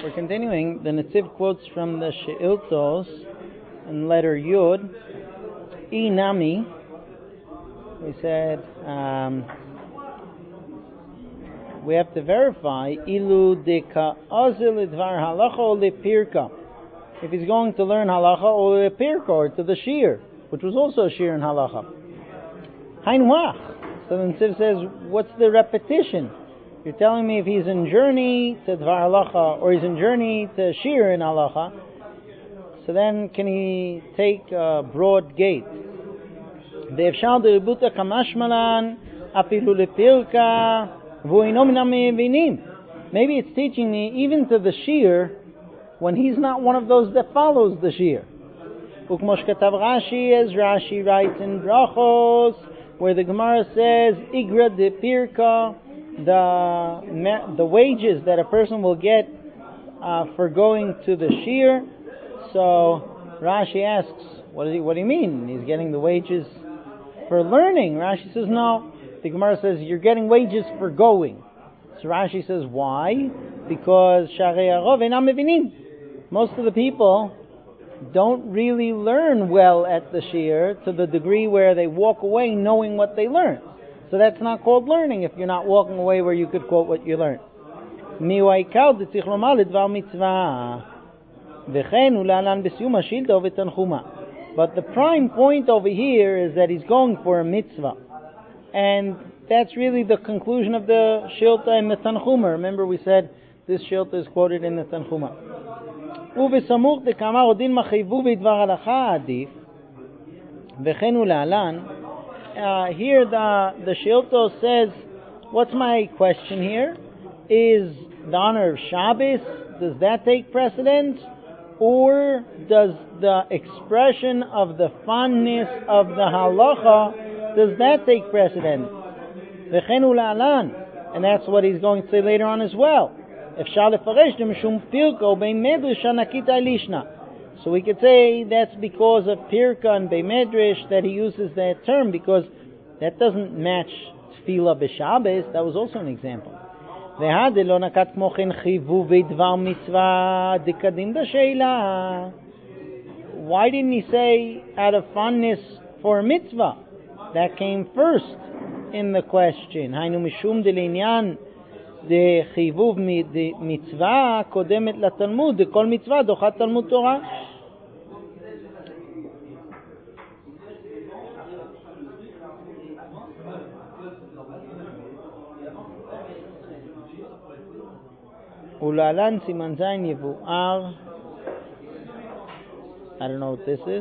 We're continuing. The Netziv quotes from the She'iltos in letter Yud. Inami. We said we have to verify ilu deka azil idvar halacha or lepirka. If he's going to learn halacha or lepirka or to the shir, which was also a shir in halacha. Hainwach. So the Netziv says, what's the repetition? You're telling me if he's in journey to Dvar Halacha or he's in journey to Shir in Halacha, so then can he take a broad gate? Maybe it's teaching me even to the Shir when he's not one of those that follows the Shir. Rashi, as Rashi writes in Brachos, where the Gemara says, Igra de Pirka, the wages that a person will get for going to the shir. So Rashi asks, what do you mean? He's getting the wages for learning. Rashi says no. The Gemara says you're getting wages for going. So Rashi says why? Because most of the people don't really learn well at the shir to the degree where they walk away knowing what they learned. So that's not called learning if you're not walking away where you could quote what you learned. But the prime point over here is that he's going for a mitzvah. And that's really the conclusion of the Shilta and the Tanchuma. Remember we said this Shilta is quoted in the Tanchuma. Here the Shilto says, what's my question here? Is the honor of Shabbos, does that take precedence? Or does the expression of the fondness of the halacha, does that take precedence? And that's what he's going to say later on as well. So we could say that's because of Pirka and Beimedrish that he uses that term, because that doesn't match Tefillah b'Shabbos. That was also an example. Why didn't he say out of fondness for a mitzvah? That came first in the question. Hainu mishum delinyan de chivuv mitzvah kodemet latalmud de kol mitzvah dochat talmud Torah. Ulalan siman zayin yevuar. I don't know what this is.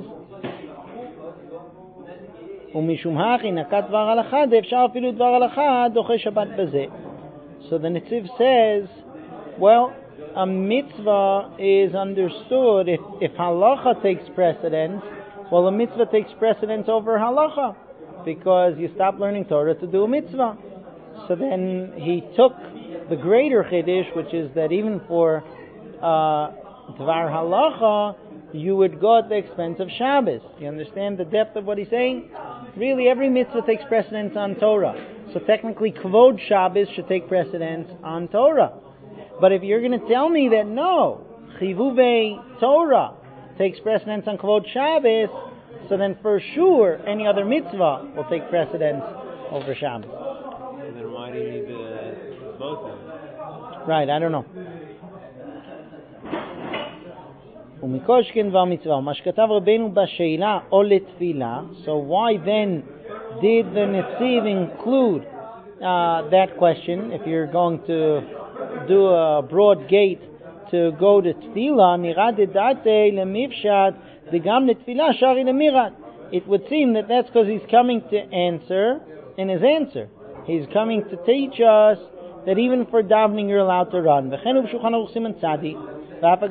Umishum hachi nakat dvar halacha de'efshar afilu dvar halacha doche Shabbat b'zeh. So the Netziv says, well, a mitzvah is understood if halacha takes precedence. Well, a mitzvah takes precedence over halacha because you stop learning Torah to do a mitzvah. So then he took the greater chiddush, which is that even for dvar halacha, you would go at the expense of Shabbos. You understand the depth of what he's saying? Really, every mitzvah takes precedence on Torah. So technically, Kvod Shabbos should take precedence on Torah. But if you're going to tell me that no, Chivuvei Torah takes precedence on Kvod Shabbos, so then for sure, any other mitzvah will take precedence over Shabbos. Then why do you need both of them? Right, I don't know. So why then did the Netziv include that question? If you're going to do a broad gate to go to Tefillah, it would seem that that's because he's coming to answer in his answer. He's coming to teach us that even for davening you're allowed to run. Even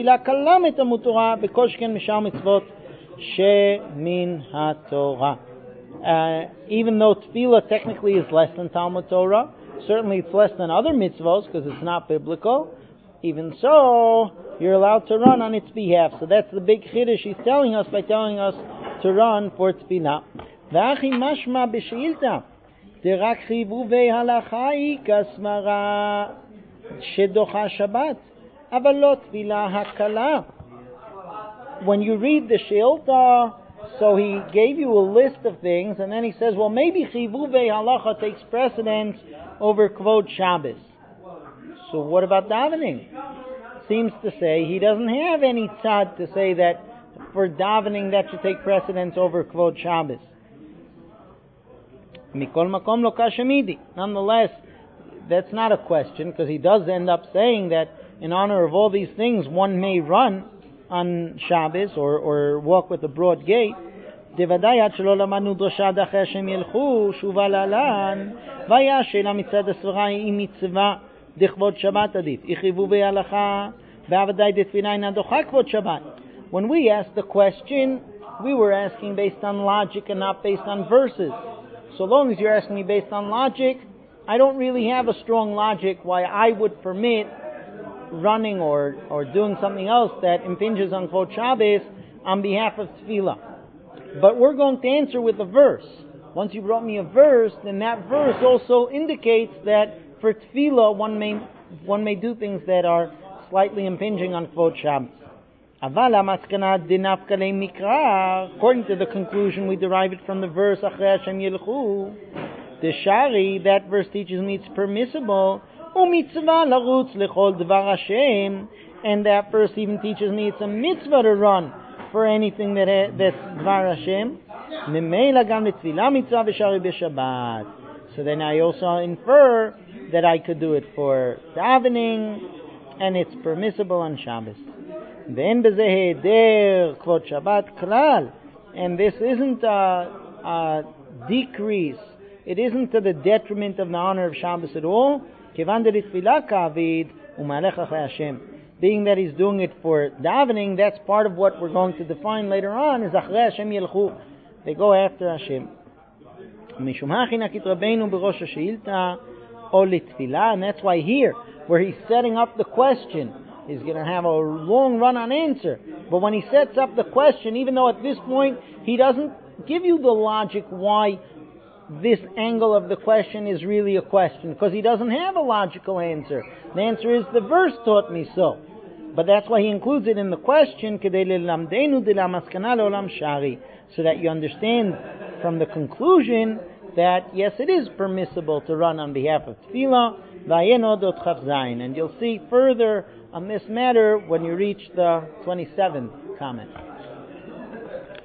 though tefillah technically is less than Talmud Torah, certainly it's less than other mitzvos because it's not biblical. Even so, you're allowed to run on its behalf. So that's the big chiddush he's telling us by telling us to run for tefillah. V'achi mashma b'sheilta derak chivuvei halacha hi kasmara shedocha Shabbat. אבל לא תפילה הקלה. When you read the Sheilta, so he gave you a list of things, and then he says, well, maybe Chivuvei Halacha takes precedence over Kvod Shabbos. So what about davening? Seems to say he doesn't have any tzad to say that for davening that should take precedence over Kvod Shabbos. Mikol makom lo kashamidi. Nonetheless, that's not a question, because he does end up saying that in honor of all these things, one may run on Shabbos or walk with a broad gait. Devadai ad shelo lamadnu drosha dachei Hashem yelchu shuva lalan vaya sheila mitzad asvara im mitzvah dechvod Shabbat adif ichivu ve'alacha ve'avadai detfila ina docha kvod Shabbat. When we asked the question, we were asking based on logic and not based on verses. So long as you're asking me based on logic, I don't really have a strong logic why I would permit running or doing something else that impinges on Kvod Shabbos on behalf of Tefillah. But we're going to answer with a verse. Once you brought me a verse, then that verse also indicates that for Tefillah one may do things that are slightly impinging on Kvod Shabbos. According to the conclusion, we derive it from the verse Achrei Hashem Yilchu. The Shari, that verse teaches me it's permissible. U'mitzvah larutz lechol dvar Hashem, and that verse even teaches me it's a mitzvah to run for anything that's dvar Hashem. Memela gam letfilah mitzvah v'shari b'Shabbat. So then I also infer that I could do it for davening, and it's permissible on Shabbos. Ve'en bezeh heder kvod Shabbat klal, and this isn't a decrease. It isn't to the detriment of the honor of Shabbos at all. Being that he's doing it for davening, that's part of what we're going to define later on, is Achrei Hashem Yelchu. They go after Hashem. And that's why here, where he's setting up the question, he's going to have a long run-on answer. But when he sets up the question, even though at this point he doesn't give you the logic why this angle of the question is really a question, because he doesn't have a logical answer. The answer is, the verse taught me so. But that's why he includes it in the question, so that you understand from the conclusion that, yes, it is permissible to run on behalf of Tefillah, and you'll see further on this matter when you reach the 27th comment.